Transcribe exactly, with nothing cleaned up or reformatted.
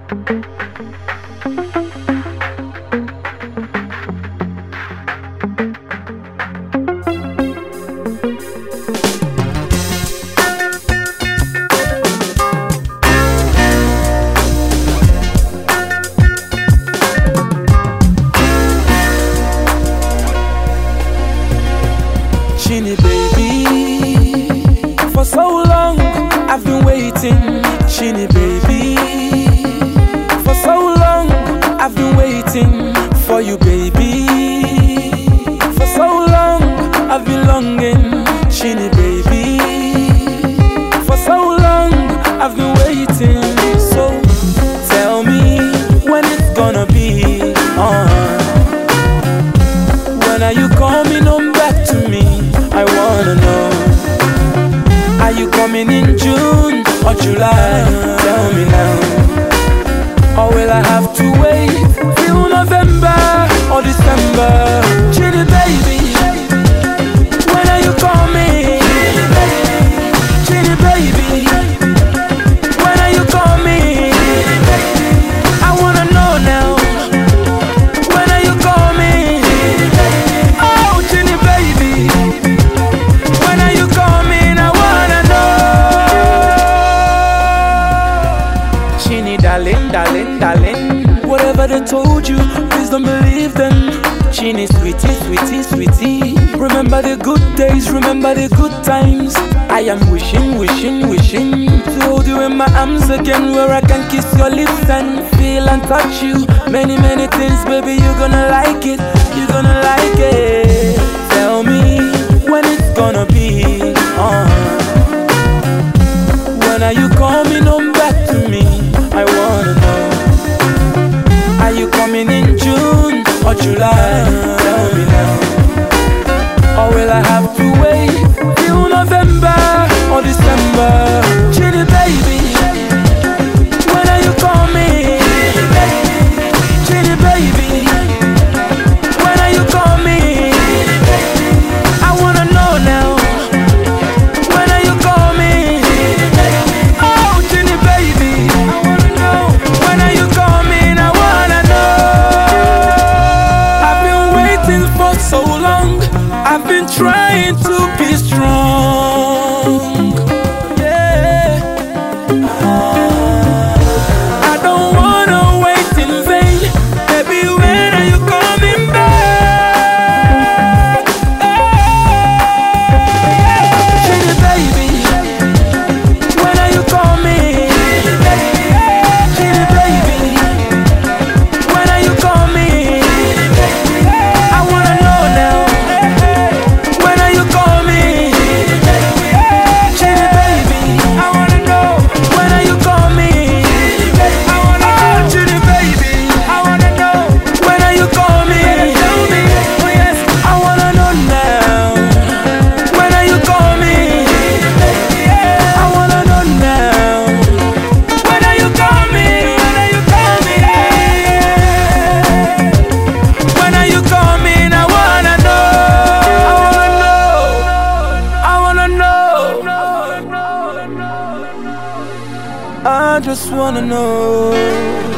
Chinny baby, for so long I've been waiting. Chinny baby, for so long I've been waiting for you baby. For so long I've been longing. Chinny baby, for so long I've been waiting. So tell me when it's gonna be on. When are you coming home back to me? I wanna know. Are you coming in June or July? Tell me now. Or will I have to wait till November or December? Chinny baby, when are you coming? Chinny baby, when are you coming? I wanna know now. When are you coming? Oh, Chinny baby, when are you coming? I wanna know. Chinny darling, darling, darling, whatever they told you, please don't believe them. Chinny sweetie, sweetie, sweetie, remember the good days, remember the good times. I am wishing, wishing, wishing to hold you in my arms again, where I can kiss your lips and feel and touch you. Many, many things, baby, you're gonna like it, you're gonna like it. Tell me when it's gonna be on. When are you coming home back to me? I wanna know. Are you coming in June or July? Tell me now. Or will I have to wait till November or December? Chinny baby, when are you coming? Chinny baby, when are you coming? I wanna know now. When are you coming? Oh, Chinny baby, I wanna know. When are you coming? I wanna know. I've been waiting for so long. I've been trying to be strong. Yeah. I don't wanna wait in vain. Baby, when are you coming back? Chinny baby, when are you coming? Chinny baby, when are you coming? I wanna know now. When are you coming? Chinny baby, I wanna know. When are you coming? I wanna know. Chinny baby, I wanna know. When are you coming? Tell me. Oh yes, I wanna know now. When are you coming? I wanna know now. When are you coming? When are you coming? When are you coming? I wanna know. I wanna know. I wanna know. I just wanna know.